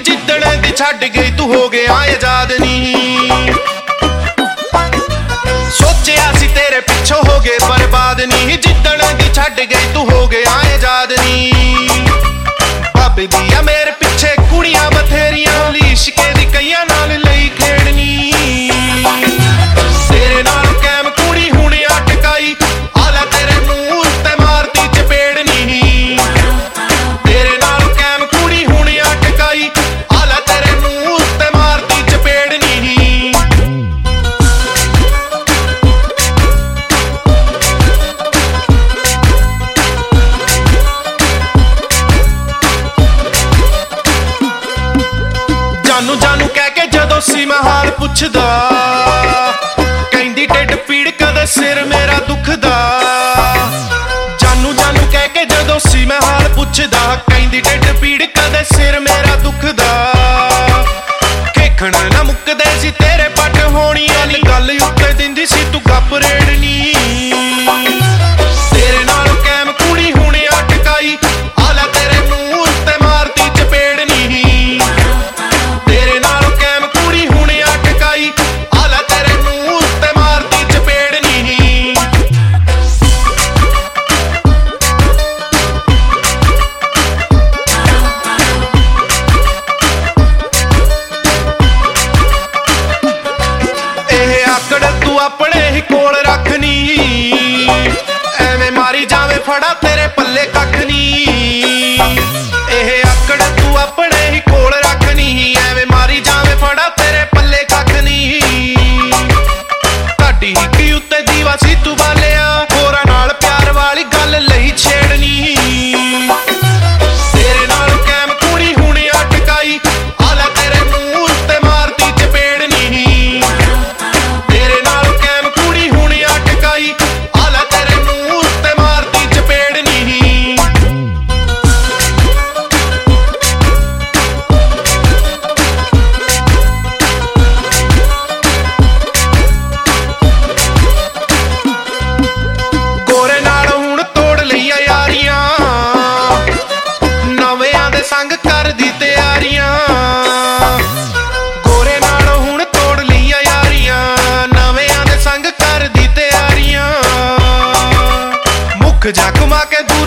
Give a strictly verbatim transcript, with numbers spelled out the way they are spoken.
जिद्दण दी छड्ड गई तू हो गया आजाद नी। सोचिया सी तेरे पिछों हो गए बर्बाद नी, जिद्दण दी छड्ड गई तू हो गया आजाद नी। बाबे दिया मेरे पिछे कुड़ियां बथेरियां, इश्के दी कईयां नाल लई खेड़नी। तेरे नाल कैम कुड़ी हुणे अटकाई, आला तेरे मुंह ते मारती चपेड़नी। तेरे नाल कैम कुड़ी हुणे अटकाई, आला तेरे मुंह ते मारती चपेड़नी। जानू जानू कह के जदों सी मैं हाल पुछदा, कहंदी ढिड पीड़ कदे सिर मेरा दुखदा। जानू जानू कह के जदों सी मैं हाल पुछदा, कहंदी ढिड पीड़ कदे सिर मेरा दुखदा। खेखण ना मुकदे सी तेरे पट होनी वाली गल उत्ते दिंदी सी तू गप रेड़नी। तेरे नाल कैम कुड़ी हुणे अटकाई, आला तेरे मुंह ते मारती चपेड़नी। तेरे नाल कैम कुड़ी हुणे अटकाई, आला तेरे मुंह ते मारती चपेड़नी। एह आकड़ तू अपने ही कोल रखनी, एवें मारी जावे फड़ा तेरे पल्ले कख नी। एह आकड़ तू अपने ही कोल रखनी, एवें मारी जावे फड़ा तेरे पल्ले कख नी। ताडी हिक्की उत्ते दीवा सी तू बालिया, होरां नाल प्यार वाली गल लई छेड़नी। तेरे नाल कैम कुड़ी हुणे अटकाई, आला तेरे मुंह ते मारती चपेड़नी। तेरे नाल कैम कुड़ी हुणे अटकाई, आला तेरे मुंह ते मारती चपेड़नी। गोरे नाल हुण तोड़ लईया यारियां, नवेआं दे संग कर दी तैयारियां। गोरे नाल हुण तोड़ लईया यारियां, नवेआं दे संग कर दी तैयारियां। मुख जा घुमा के